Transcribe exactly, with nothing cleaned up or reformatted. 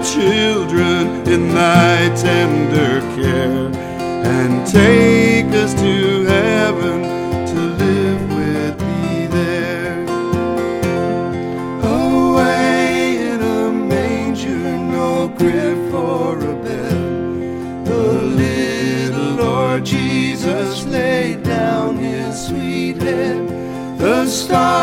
children in thy tender care, and take us to heaven to live with thee there. Away in a manger, no crib for a bed, the little Lord Jesus laid down his sweet head. The star